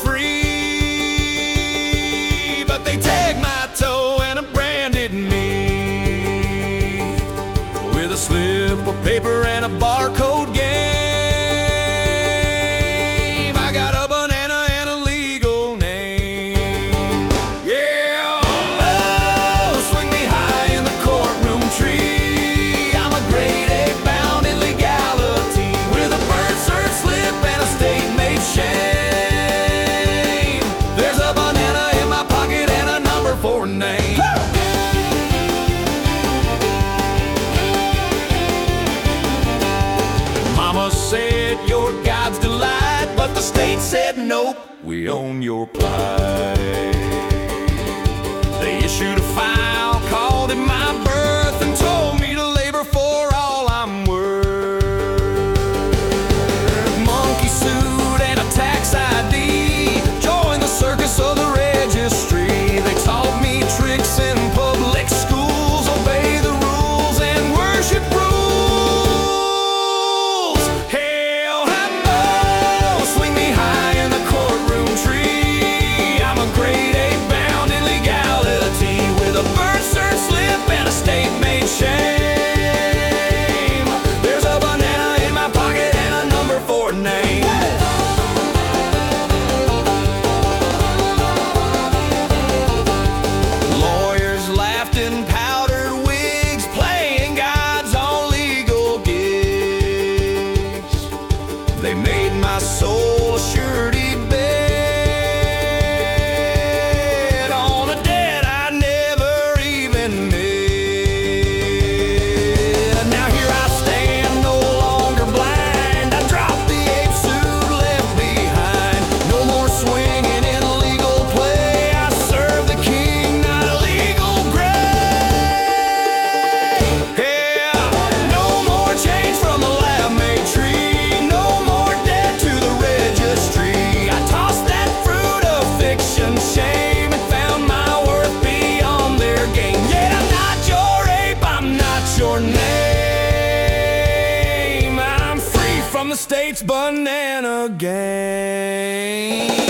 free, but they tagged my toe and branded me with a slip of paper and a barcode game. I got a banana and a legal name. Yeah, oh, swing me high in the courtroom tree. I'm a grade A bound in legality with a birth cert slip and a state-made shame. There's a banana in my pocket and a number for a name. Mama said you're God's delight, but the state said nope, we own your plight. They issued a file, called it my birth, and told me to labor for all I'm worth. Monkey suit and a tax ID, joined the circus of the registry. They taught me tricks in public schools, obey the rules and worship rules. Hail, ho, swing me high in the courtroom tree. I'm a grade A bound in legality with a birth cert slip and a state-made shame. There's a banana in my pocket and a number for a name. Lawyers laughed in powdered wigs, playing God's own legal gigs. They made my soul a surety bed on a debt I never even met. Now here I stand, no longer blind. I dropped the ape suit left behind. No more swinging in illegal play. I serve the king, not a legal grave. Yeah, no more change from the lab-made tree. No more debt to the registry. I tossed that fruit of fiction shame and found my worth beyond their game. Yeah, I'm not your ape, I'm not your name. I'm free from the state's banana game.